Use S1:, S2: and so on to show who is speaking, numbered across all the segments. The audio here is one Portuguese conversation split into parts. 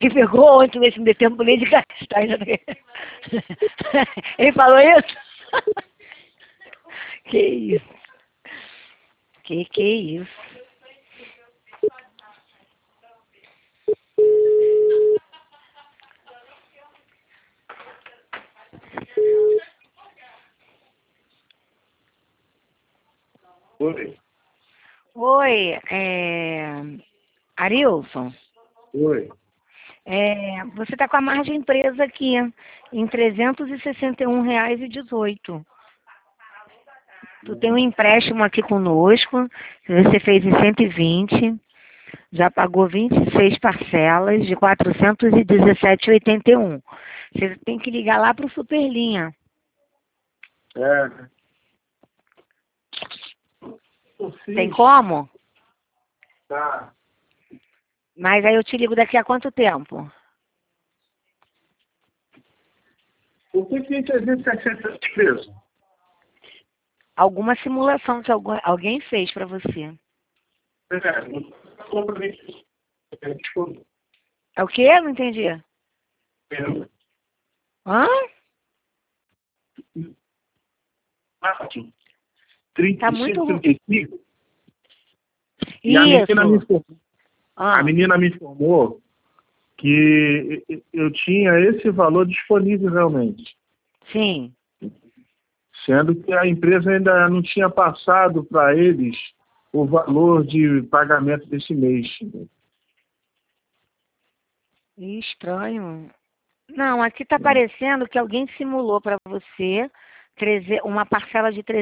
S1: que pegou ontem nesse meio tempo de castanha. Ele falou isso? Que isso? Que é isso?
S2: Oi.
S1: Oi, Arilson.
S2: Oi.
S1: Você está com a margem presa aqui em R$ 361,18. Tu tem um empréstimo aqui conosco, você fez em 120, já pagou 26 parcelas de R$ 417,81. Você tem que ligar lá para o Superlinha. Tem como?
S2: Tá.
S1: Mas aí eu te ligo daqui a quanto tempo?
S2: Por que tem 360 preso?
S1: Alguma simulação que alguém fez para você. É o quê? Não entendi. Hã? Tá muito ruim.
S2: E
S1: Isso.
S2: a menina me informou que eu tinha esse valor disponível realmente.
S1: Sim.
S2: Sendo que a empresa ainda não tinha passado para eles o valor de pagamento desse mês.
S1: Estranho. Não, aqui está aparecendo que alguém simulou para você uma parcela de R$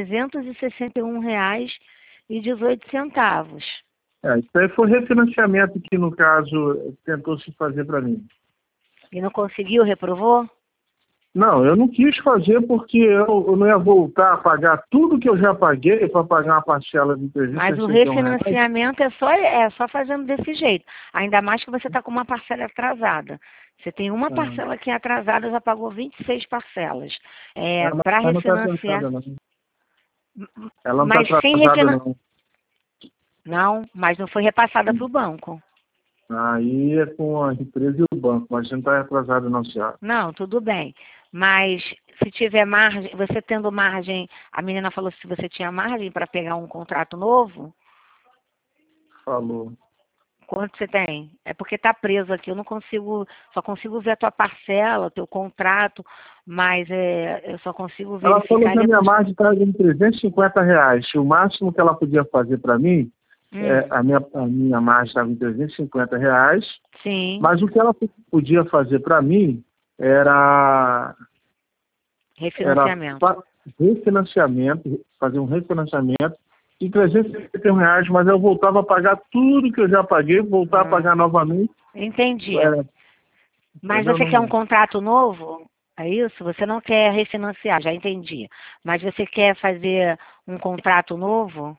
S1: 361,18.
S2: Isso aí foi refinanciamento que, no caso, tentou se fazer para mim.
S1: E não conseguiu, reprovou?
S2: Não, eu não quis fazer porque eu não ia voltar a pagar tudo que eu já paguei para pagar uma parcela de 361
S1: Mas o
S2: reais.
S1: refinanciamento é só fazendo desse jeito. Ainda mais que você está com uma parcela atrasada. Você tem uma parcela que é atrasada, já pagou 26 parcelas. Para refinanciar.
S2: Ela não está atrasada, não.
S1: Não, mas não foi repassada para o banco.
S2: Aí é com a empresa e o banco, mas você não está atrasado não, senhora.
S1: Não, tudo bem. Mas se tiver margem, você tendo margem, a menina falou se você tinha margem para pegar um contrato novo?
S2: Falou.
S1: Quanto você tem? É porque está preso aqui, eu não consigo, só consigo ver a tua parcela, teu contrato, mas eu só consigo verificar.
S2: Ela falou que a minha margem estava em R$ 350. O máximo que ela podia fazer para mim, a minha margem estava em R$ 350.
S1: Sim.
S2: Mas o que ela podia fazer para mim era
S1: refinanciamento.
S2: Fazer um refinanciamento de R$ 351, mas eu voltava a pagar tudo que eu já paguei, voltar a pagar novamente.
S1: Entendi. Mas você quer um contrato novo? É isso? Você não quer refinanciar, já entendi. Mas você quer fazer um contrato novo?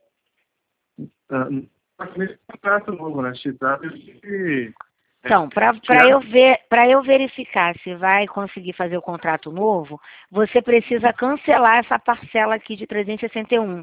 S2: Contrato novo, né? Se trata de...
S1: Então, para eu verificar se vai conseguir fazer o contrato novo, você precisa cancelar essa parcela aqui de 361.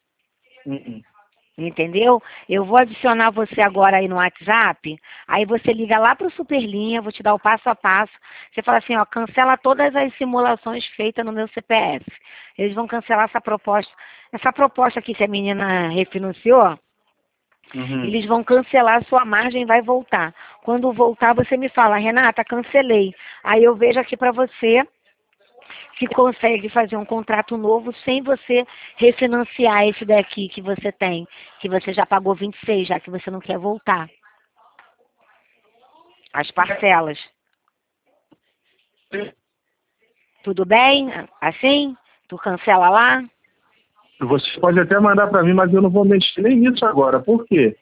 S1: Entendeu? Eu vou adicionar você agora aí no WhatsApp, aí você liga lá para o Superlinha, vou te dar o passo a passo. Você fala assim, ó, cancela todas as simulações feitas no meu CPF. Eles vão cancelar essa proposta. Essa proposta aqui que a menina refinanciou, eles vão cancelar a sua margem e vai voltar. Quando voltar, você me fala, Renata, cancelei. Aí eu vejo aqui para você se consegue fazer um contrato novo sem você refinanciar esse daqui que você tem, que você já pagou 26, já que você não quer voltar. As parcelas. Tudo bem? Assim? Tu cancela lá?
S2: Você pode até mandar para mim, mas eu não vou mexer nem nisso agora. Por quê?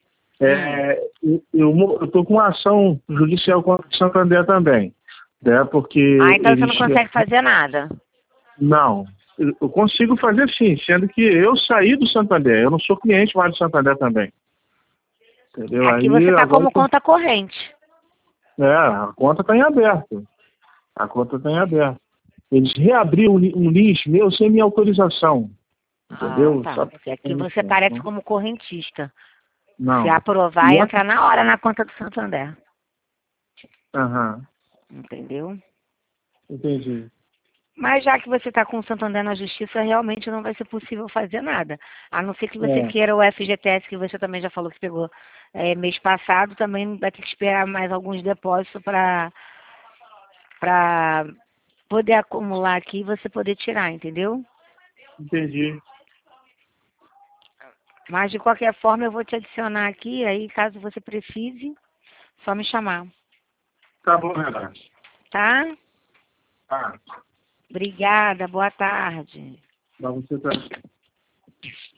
S2: Eu estou com uma ação judicial contra o Santander também. Né? Porque
S1: então você não consegue fazer nada?
S2: Não. Eu consigo fazer sim, sendo que eu saí do Santander. Eu não sou cliente mais do Santander também. Entendeu?
S1: Aqui você está como conta corrente.
S2: A conta está em aberto. A conta está em aberto. Eles reabriram um lixo meu sem minha autorização. Entendeu?
S1: Tá. Porque aqui você parece como correntista.
S2: Não.
S1: Se aprovar, entra na hora na conta do Santander.
S2: Aham.
S1: Entendeu?
S2: Entendi.
S1: Mas já que você está com o Santander na justiça, realmente não vai ser possível fazer nada. A não ser que você
S2: É.
S1: queira o FGTS, que você também já falou que pegou mês passado, também vai ter que esperar mais alguns depósitos para poder acumular aqui e você poder tirar, entendeu?
S2: Entendi.
S1: Mas de qualquer forma eu vou te adicionar aqui, aí caso você precise, só me chamar,
S2: Tá bom, Renato.
S1: tá?
S2: Tá.
S1: Obrigada, boa tarde.
S2: Pra você também.